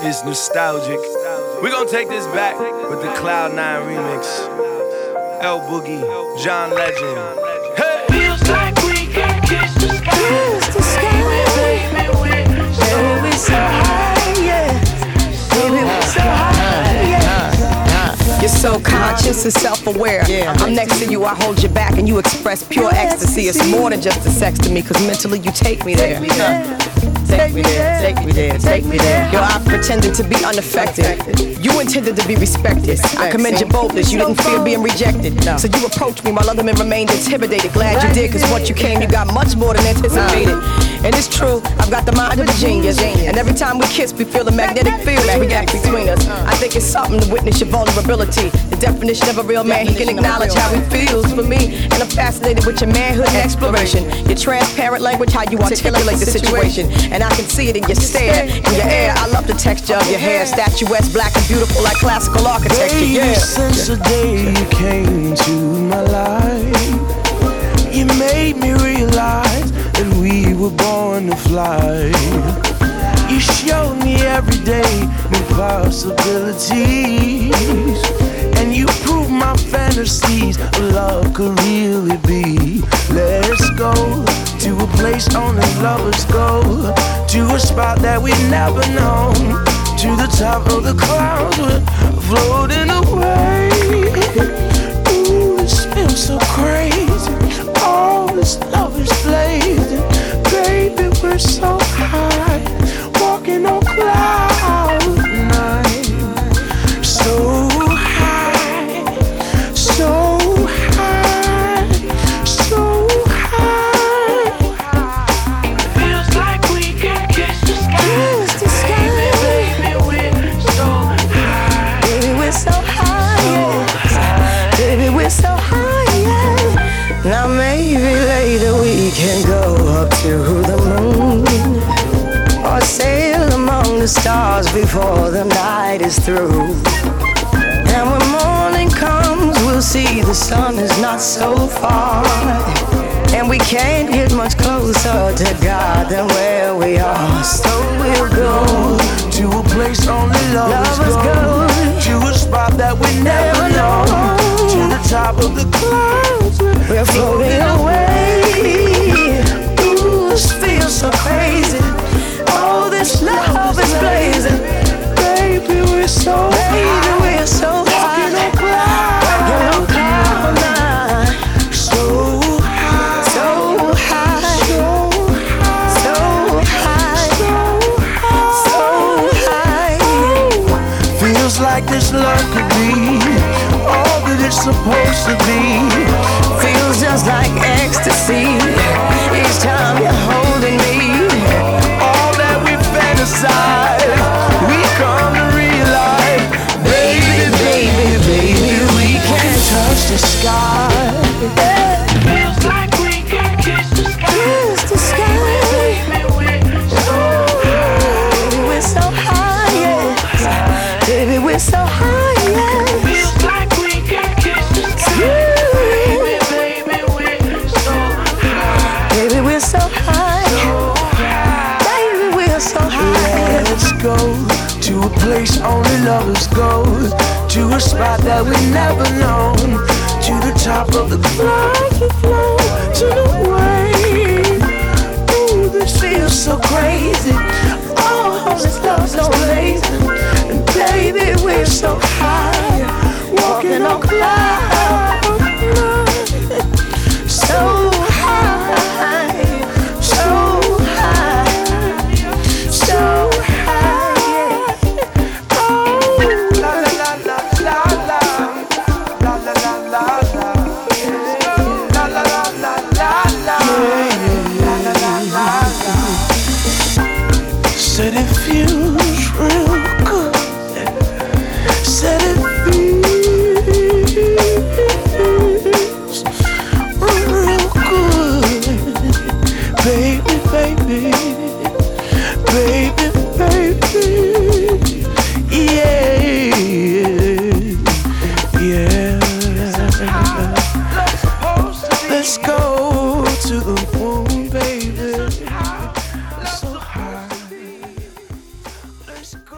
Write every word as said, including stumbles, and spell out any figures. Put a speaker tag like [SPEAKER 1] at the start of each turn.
[SPEAKER 1] It's nostalgic. We gon' take this back with the Cloud nine remix. L Boogie, John Legend. Hey!
[SPEAKER 2] Feels like we can kiss the sky.
[SPEAKER 3] Kiss the sky.
[SPEAKER 2] Baby, baby, we're so,
[SPEAKER 3] Baby, we're so high, yeah. Baby, we're so high, yeah. You're so conscious and self-aware.
[SPEAKER 4] Yeah.
[SPEAKER 3] I'm next to you, I hold you back, and you express pure ecstasy. It's more than just a sex to me, cause mentally you take me there.
[SPEAKER 4] Take me there. Take me there, take me there, take me there.
[SPEAKER 3] Yo, I pretended to be unaffected. You intended to be respected. I commend your boldness, you didn't fear being rejected.
[SPEAKER 4] No.
[SPEAKER 3] So you approached me while other men remained intimidated. Glad you did, cause once you came, you got much more than anticipated. And it's true, I've got the mind of a genius. And every time we kiss, we feel a magnetic field that reacts between us. I think it's something to witness your vulnerability. The definition of a real man, he can acknowledge how he feels for me. And I'm fascinated with your manhood and exploration. Your transparent language, how you articulate the situation. And I can see it in your stare, in your air. I love the texture of your hair. Statuesque, black and beautiful like classical architecture.
[SPEAKER 1] Baby,
[SPEAKER 3] Yeah.
[SPEAKER 1] since the day you came into my life, you made me realize that we were born to fly. You showed me every day new possibilities, and you proved my fantasies of love could really be. Let's go to a place only lovers go, to a spot that we've never known, to the top of the clouds, we're floating away. Ooh, this feels so crazy. All this love is blazing. Baby, we're so high, walking on cloud nine. So high, so high, so high.
[SPEAKER 2] feels like we can kiss the sky.
[SPEAKER 3] Kiss the sky.
[SPEAKER 2] Baby, we're so high.
[SPEAKER 3] Baby, we're so high, yeah. Baby, we're so high, yeah. Now maybe later we can go up to the moon, or sail among the stars before the night is through. And when morning comes, we'll see the sun is not so far, and we can't get much closer to God than where we are. So we'll go
[SPEAKER 1] To a place only lovers,
[SPEAKER 3] Lovers
[SPEAKER 1] go,
[SPEAKER 3] go.
[SPEAKER 1] to a spot that we never
[SPEAKER 3] Never
[SPEAKER 1] know,
[SPEAKER 3] know.
[SPEAKER 1] to the top of the clouds,
[SPEAKER 3] we're floating away. Ooh, this feels so crazy. Oh, this love is blazing.
[SPEAKER 1] baby, we're so
[SPEAKER 3] Baby,
[SPEAKER 1] high,
[SPEAKER 3] we're so high.
[SPEAKER 1] walking on clouds,
[SPEAKER 3] Walking on cloud nine.
[SPEAKER 1] so high,
[SPEAKER 3] So high,
[SPEAKER 1] so high,
[SPEAKER 3] so high, so high.
[SPEAKER 1] feels like this love could be all that it's supposed to be.
[SPEAKER 3] Feels just like ecstasy each time you're holding me.
[SPEAKER 1] All that we fantasize, we come to realize, baby, baby, baby, we can touch the sky.
[SPEAKER 2] Feels like we can kiss the sky.
[SPEAKER 3] Kiss the sky.
[SPEAKER 2] Baby, we're so high.
[SPEAKER 3] Baby, we're so high, yeah. Baby, we're so high, yeah.
[SPEAKER 2] Feels like we can kiss the sky. Baby, baby, we're so high.
[SPEAKER 3] Baby, we're so high. Baby, we're so high.
[SPEAKER 1] Let's go to a place only lovers go, to a spot that we never known, to the top of the clouds we flow, to the wave. Ooh, this feels so crazy. Oh, this love's so blazing, and baby, we're so high, walking on clouds. So high, so high, so high. Oh, la la la la la la, la la la la la, la la la la la la, la la la la la. Said it feels real good. Said it feels real good, baby, baby, baby, baby, yeah, yeah. Let's go to the moon, baby. It's so high. Let's go.